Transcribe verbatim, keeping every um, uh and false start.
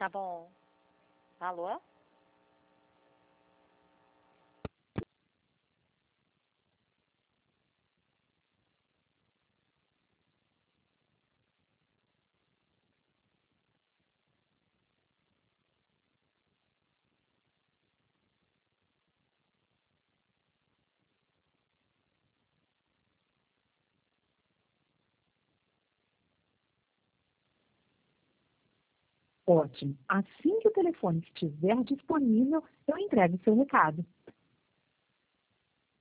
Tá bom. Alô? Ótimo. Assim que o telefone estiver disponível, eu entrego o seu recado.